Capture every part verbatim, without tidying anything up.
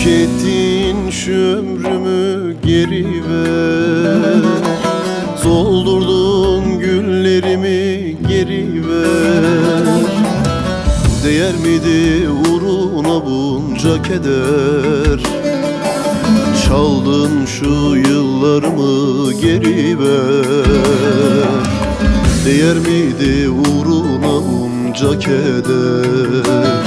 Tükettin şu ömrümü geri ver, soldurdun güllerimi geri ver. Değer miydi uğruna bunca keder? Çaldın şu yıllarımı geri ver. Değer miydi uğruna bunca keder?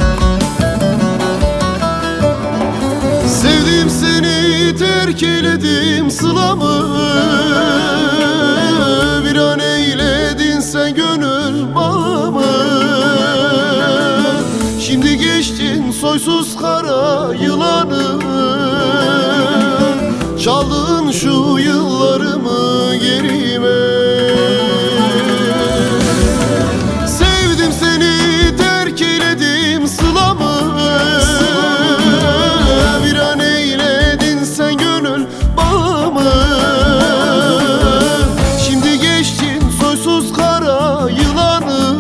Sevdim seni, terk eyledim sılamı. Bir an eyledin sen gönül bağımı. Şimdi geçtin soysuz kara yılanı. Çaldın şu yıllarımı geri ver. Sevdim seni, terk eyledim sılamı. Bir an eyledin sen gönül bağımı. Şimdi geçtin soysuz kara yılanı.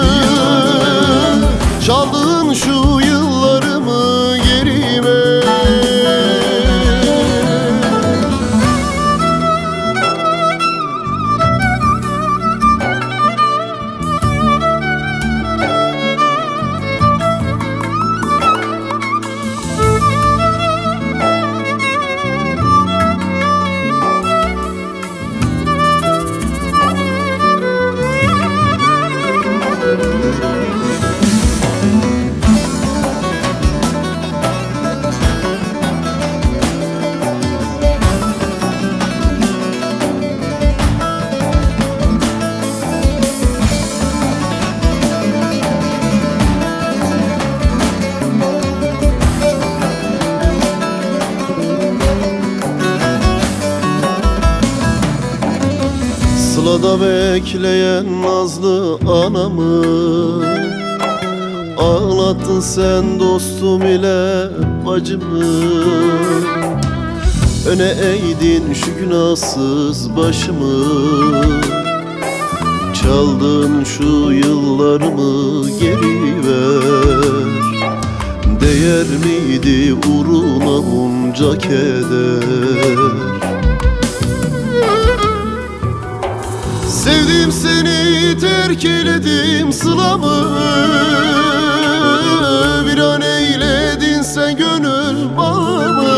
Çaldın şu yıllarımı geri ver. Sılada bekleyen nazlı anamı ağlattın sen dostum ile bacımı. Öne eğdin şu günahsız başımı. Çaldın şu yıllarımı geri ver. Değer miydi uğruna bunca keder? Sevdim seni, terk eyledim sılamı. Bir an eyledin sen gönül bağımı.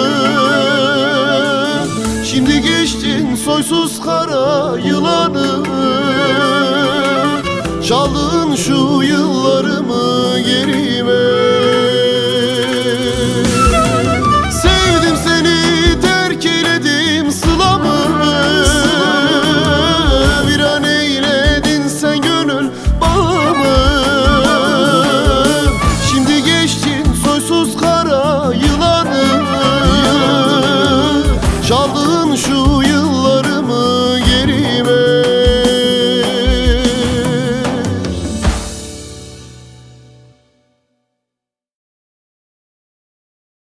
Şimdi geçtin soysuz kara yılanı. Çaldın şu yıllarımı geri ver.